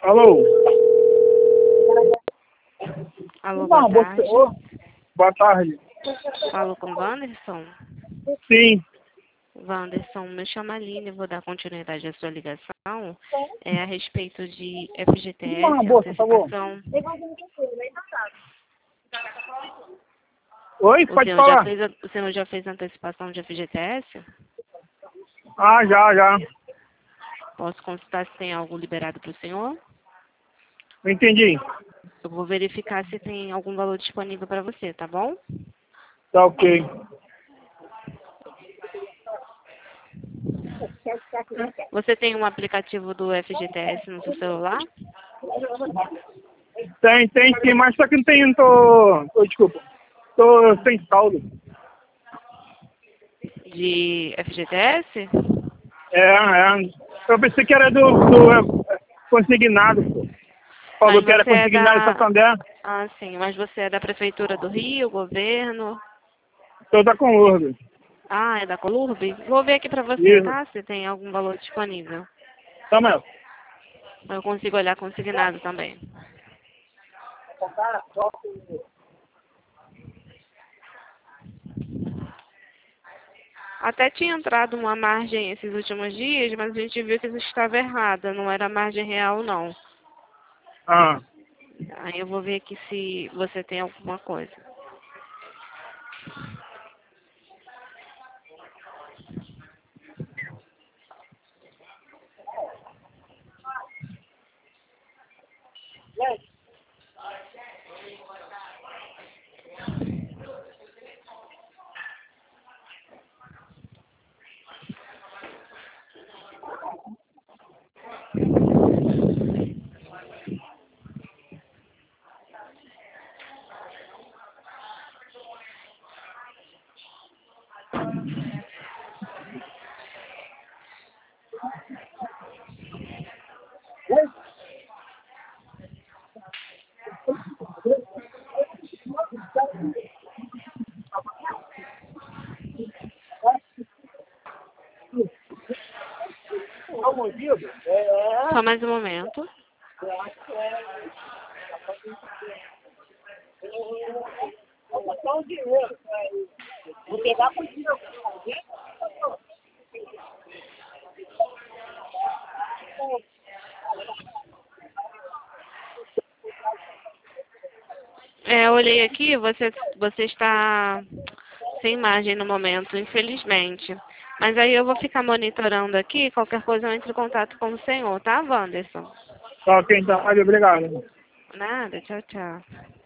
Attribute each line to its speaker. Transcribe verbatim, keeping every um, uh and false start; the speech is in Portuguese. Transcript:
Speaker 1: Alô?
Speaker 2: Alô,
Speaker 1: Não,
Speaker 2: boa
Speaker 1: você...
Speaker 2: tarde.
Speaker 1: ô, boa tarde.
Speaker 2: Falo com o Wanderson.
Speaker 1: Sim.
Speaker 2: Wanderson, me chama Aline, vou dar continuidade à sua ligação. É a respeito de F G T S,
Speaker 1: Uma bolsa, por favor.
Speaker 2: antecipação.
Speaker 1: Oi,
Speaker 2: O
Speaker 1: pode
Speaker 2: senhor já
Speaker 1: falar.
Speaker 2: fez, a- o senhor já fez antecipação de F G T S?
Speaker 1: Ah, já, já.
Speaker 2: Posso consultar se tem algo liberado para o senhor?
Speaker 1: Não entendi.
Speaker 2: Eu vou verificar se tem algum valor disponível para você, tá bom?
Speaker 1: Tá ok.
Speaker 2: Você tem um aplicativo do F G T S no seu celular?
Speaker 1: Tem, tem sim, mas só que não tem, não tô... tô desculpa. Tô sem saldo.
Speaker 2: De F G T S?
Speaker 1: É, é. Eu pensei que era do, do é, consignado, pô. Falou
Speaker 2: Mas
Speaker 1: que era
Speaker 2: você é
Speaker 1: consignado em
Speaker 2: da...
Speaker 1: Santander.
Speaker 2: Ah, sim, mas você é da Prefeitura do Rio, governo?
Speaker 1: Tô da com urbe.
Speaker 2: Ah, é da Colurb? Vou ver aqui pra você,
Speaker 1: Isso.
Speaker 2: tá? Se tem algum valor disponível.
Speaker 1: Tá, meu.
Speaker 2: Eu consigo olhar consignado também. Até tinha entrado uma margem esses últimos dias, mas a gente viu que isso estava errada. Não era margem real, não.
Speaker 1: Ah.
Speaker 2: Aí eu vou ver aqui se você tem alguma coisa. Só mais um momento. É, eu olhei aqui, você, você está sem margem no momento, infelizmente. Mas aí eu vou ficar monitorando aqui, qualquer coisa eu entro em contato com o senhor, tá, Wanderson?
Speaker 1: Tá ok, então. Obrigado.
Speaker 2: Nada, tchau, tchau.